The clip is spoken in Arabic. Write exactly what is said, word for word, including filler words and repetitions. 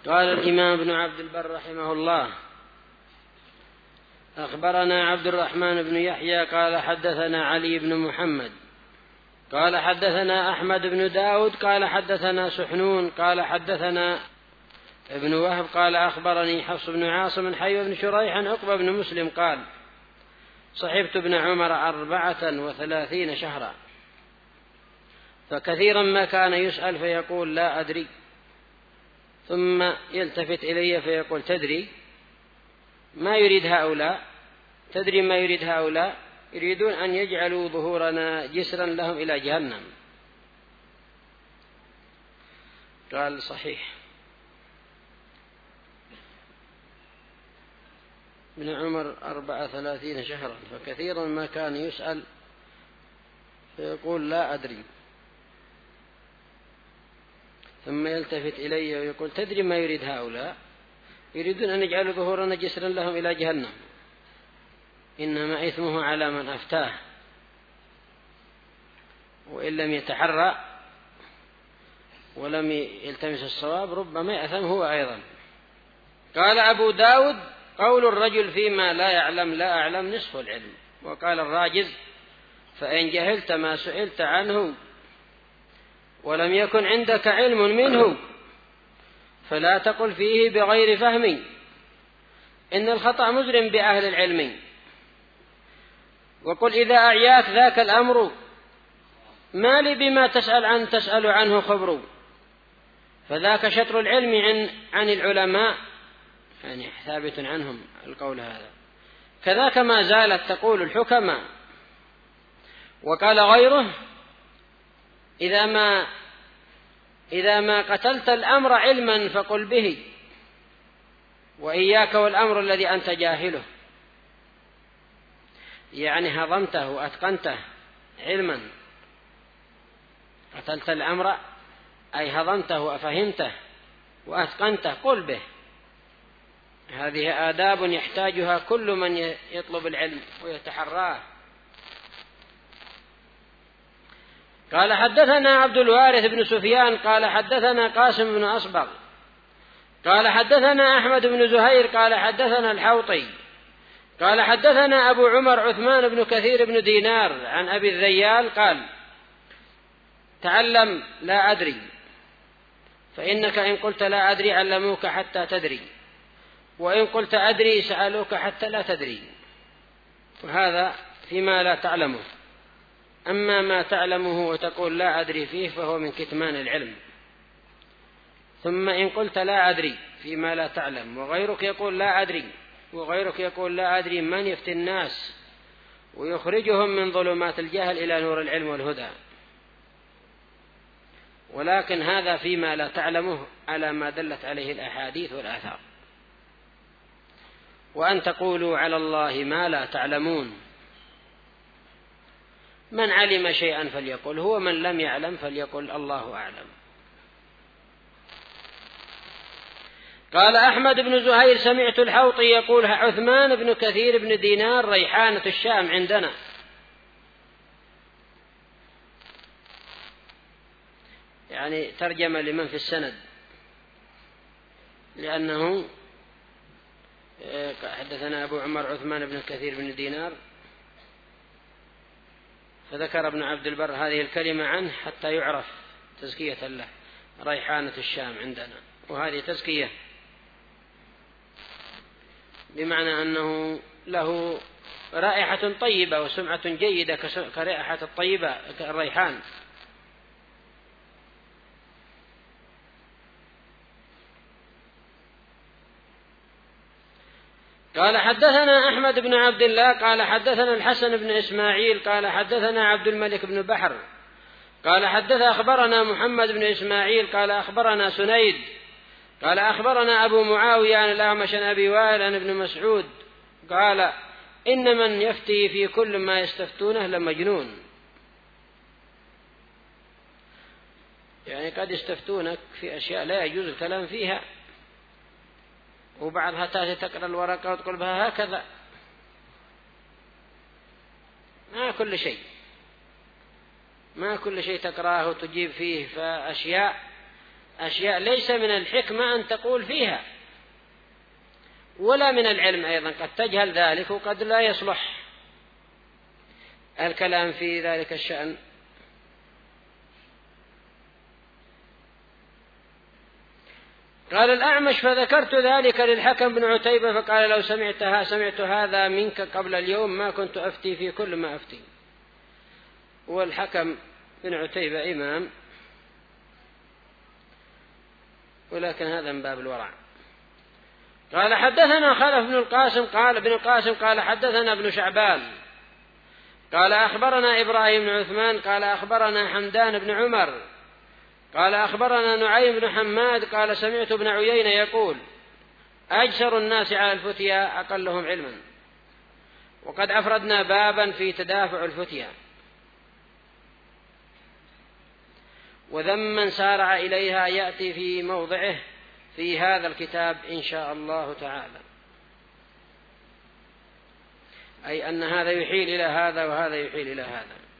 قال الإمام ابن عبد البر رحمه الله: أخبرنا عبد الرحمن بن يحيى قال حدثنا علي بن محمد قال حدثنا أحمد بن داود قال حدثنا سحنون قال حدثنا ابن وهب قال أخبرني حفص بن عاصم حي بن شريح عن عقبة بن مسلم قال: صحبت ابن عمر أربعة وثلاثين شهرا، فكثيرا ما كان يسأل فيقول لا أدري، ثم يلتفت إلي فيقول: تدري ما يريد هؤلاء؟ تدري ما يريد هؤلاء؟ يريدون أن يجعلوا ظهورنا جسرا لهم إلى جهنم. قال: صحيح. ابن عمر أربعة ثلاثين شهرا، فكثيرا ما كان يسأل فيقول لا أدري، ثم يلتفت إلي ويقول: تدري ما يريد هؤلاء؟ يريدون أن يجعلوا ظهورنا جسرا لهم إلى جهنم، إنما إثمه على من أفتاه، وإن لم يتحرى ولم يلتمس الصواب ربما يأثم هو أيضا. قال أبو داود: قول الرجل فيما لا يعلم لا أعلم نصف العلم. وقال الراجز: فإن جهلت ما سئلت عنه ولم يكن عندك علم منه فلا تقل فيه بغير فهم، إن الخطأ مجرم بأهل العلم. وقل إذا أعياك ذاك الأمر ما لي بما تسأل عن تسأل عنه خبر، فذاك شطر العلم عن, عن العلماء، يعني ثابت عنهم القول هذا. كذاك ما زالت تقول الحكماء. وقال غيره: إذا ما إذا ما قتلت الأمر علما فقل به، وإياك والأمر الذي أنت جاهله، يعني هضمته وأتقنته علما. قتلت الأمر أي هضمته وفهمته وأتقنته، قل به. هذه آداب يحتاجها كل من يطلب العلم ويتحراه. قال حدثنا عبد الوارث بن سفيان قال حدثنا قاسم بن أصبغ قال حدثنا أحمد بن زهير قال حدثنا الحوطي قال حدثنا أبو عمر عثمان بن كثير بن دينار عن أبي الذيال قال: تعلم لا أدري، فإنك إن قلت لا أدري علموك حتى تدري، وإن قلت أدري سألوك حتى لا تدري. وهذا فيما لا تعلمه. أما ما تعلمه وتقول لا أدري فيه فهو من كتمان العلم. ثم إن قلت لا أدري فيما لا تعلم، وغيرك يقول لا أدري، وغيرك يقول لا أدري، من يفتي الناس ويخرجهم من ظلمات الجهل إلى نور العلم والهدى. ولكن هذا فيما لا تعلمه على ما دلت عليه الأحاديث والآثار. وأن تقولوا على الله ما لا تعلمون. من علم شيئا فليقل هو، من لم يعلم فليقل الله أعلم. قال أحمد بن زهير: سمعت الحوطي يقول: عثمان بن كثير بن دينار ريحانة الشام عندنا. يعني ترجمة لمن في السند، لأنه حدثنا أبو عمر عثمان بن كثير بن دينار، فذكر ابن عبد البر هذه الكلمة عنه حتى يعرف تزكية له، ريحانة الشام عندنا. وهذه تزكية بمعنى أنه له رائحة طيبة وسمعة جيدة كرائحة الطيبة كالريحان. قال حدثنا أحمد بن عبد الله قال حدثنا الحسن بن إسماعيل قال حدثنا عبد الملك بن بحر قال حدث أخبرنا محمد بن إسماعيل قال أخبرنا سنيد قال أخبرنا أبو معاوية عن الأعمش عن أبي وائل عن ابن مسعود قال: إن من يفتي في كل ما يستفتونه لمجنون. يعني قد يستفتونك في أشياء لا يجوز الكلام فيها، وبعضها تأتي تقرأ الورقة وتقول بها هكذا. ما كل شيء ما كل شيء تقرأه وتجيب فيه، فأشياء أشياء ليس من الحكمة أن تقول فيها، ولا من العلم أيضا، قد تجهل ذلك وقد لا يصلح الكلام في ذلك الشأن. قال الأعمش: فذكرت ذلك للحكم بن عتيبة فقال: لو سمعتها سمعت هذا منك قبل اليوم ما كنت أفتي في كل ما أفتي. والحكم بن عتيبة إمام، ولكن هذا من باب الورع. قال: حدثنا خلف بن القاسم قال ابن القاسم قال حدثنا ابن شعبان قال أخبرنا إبراهيم بن عثمان قال أخبرنا حمدان بن عمر قال أخبرنا نعيم بن حماد قال سمعت ابن عيينة يقول: أجسر الناس على الفتيا أقلهم علما. وقد أفردنا بابا في تدافع الفتيا وذم من سارع إليها يأتي في موضعه في هذا الكتاب إن شاء الله تعالى، أي أن هذا يحيل إلى هذا وهذا يحيل إلى هذا.